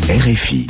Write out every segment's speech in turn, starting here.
RFI.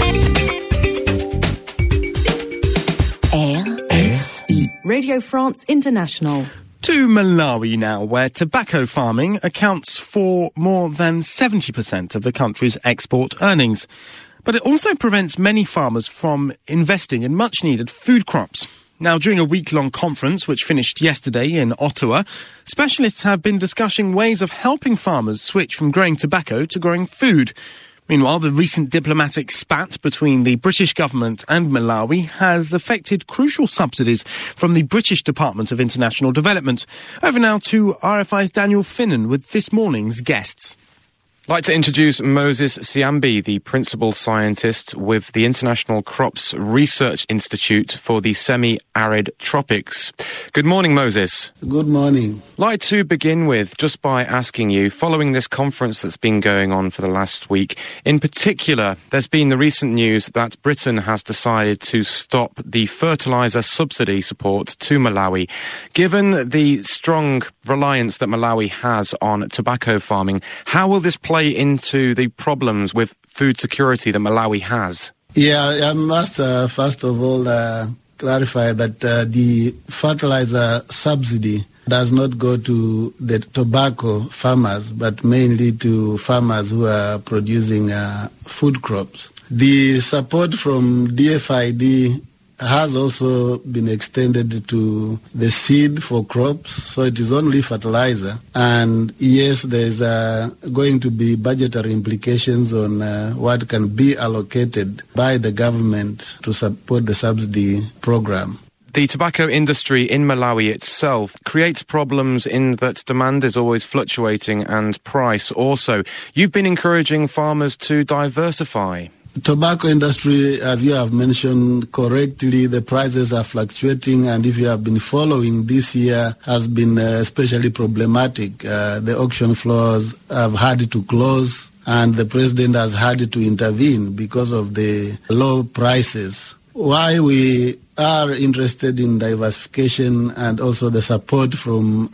RFI. Radio France International. To Malawi now, where tobacco farming accounts for more than 70% of the country's export earnings. But it also prevents many farmers from investing in much-needed food crops. Now, during a week-long conference, which finished yesterday in Ottawa, specialists have been discussing ways of helping farmers switch from growing tobacco to growing food. Meanwhile, the recent diplomatic spat between the British government and Malawi has affected crucial subsidies from the British Department of International Development. Over now to RFI's Daniel Finnan with this morning's guests. I'd like to introduce Moses Siambi, the principal scientist with the International Crops Research Institute for the Semi-Arid Tropics. Good morning, Moses. Good morning. I'd like to begin with just by asking you, following this conference that's been going on for the last week, in particular, there's been the recent news that Britain has decided to stop the fertiliser subsidy support to Malawi. Given the strong reliance that Malawi has on tobacco farming, how will this play into the problems with food security that Malawi has? Yeah, I must first of all clarify that the fertilizer subsidy does not go to the tobacco farmers, but mainly to farmers who are producing food crops. The support from DFID has also been extended to the seed for crops, so it is only fertilizer. And yes, there's going to be budgetary implications on what can be allocated by the government to support the subsidy program. The tobacco industry in Malawi itself creates problems in that demand is always fluctuating and price also. You've been encouraging farmers to diversify. Tobacco industry, as you have mentioned correctly, the prices are fluctuating, and if you have been following, this year has been especially problematic. The auction floors have had to close, and the president has had to intervene because of the low prices. Why we are interested in diversification and also the support from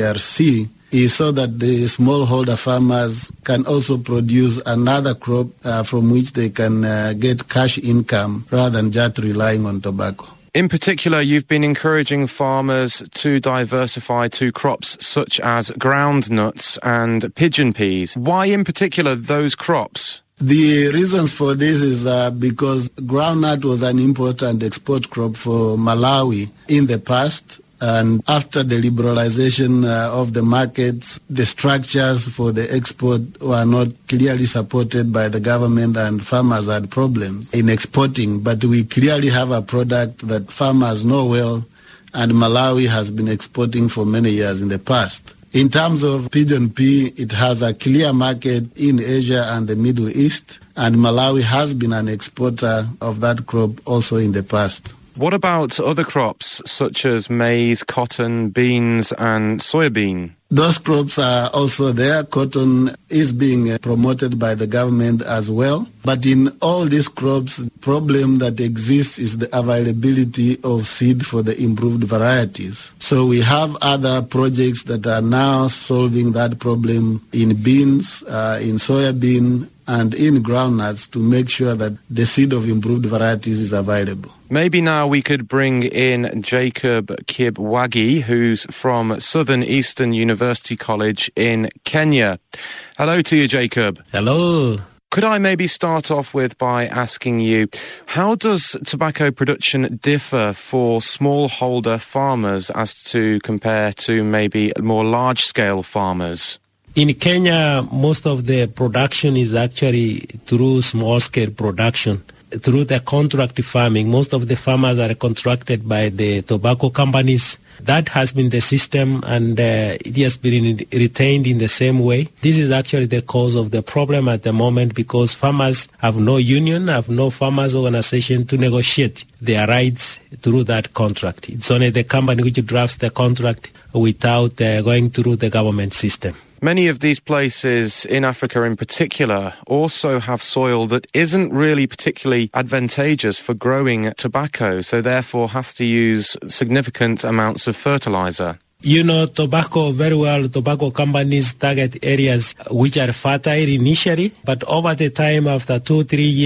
IDRC is so that the smallholder farmers can also produce another crop from which they can get cash income rather than just relying on tobacco. In particular, you've been encouraging farmers to diversify to crops such as groundnuts and pigeon peas. Why in particular those crops? The reasons for this is because groundnut was an import and export crop for Malawi in the past. And after the liberalization of the markets, the structures for the export were not clearly supported by the government, and farmers had problems in exporting. But we clearly have a product that farmers know well, and Malawi has been exporting for many years in the past. In terms of pigeon pea, it has a clear market in Asia and the Middle East, and Malawi has been an exporter of that crop also in the past. What about other crops such as maize, cotton, beans and soybean? Those crops are also there. Cotton is being promoted by the government as well. But in all these crops, the problem that exists is the availability of seed for the improved varieties. So we have other projects that are now solving that problem in beans, in soybean, and in groundnuts to make sure that the seed of improved varieties is available. Maybe now we could bring in Jacob Kibwagi, who's from Southern Eastern University College in Kenya. Hello to you, Jacob. Hello. Could I maybe start off with by asking you, how does tobacco production differ for smallholder farmers as to compare to maybe more large-scale farmers? In Kenya, most of the production is actually through small-scale production. Through the contract farming, most of the farmers are contracted by the tobacco companies. That has been the system, and it has been retained in the same way. This is actually the cause of the problem at the moment, because farmers have no union, have no farmers organization to negotiate their rights through that contract. It's only the company which drafts the contract without going through the government system. Many of these places in Africa in particular also have soil that isn't really particularly advantageous for growing tobacco, so therefore have to use significant amounts of fertilizer. You know tobacco very well. Tobacco companies target areas which are fertile initially, but over the time, after 2-3 years,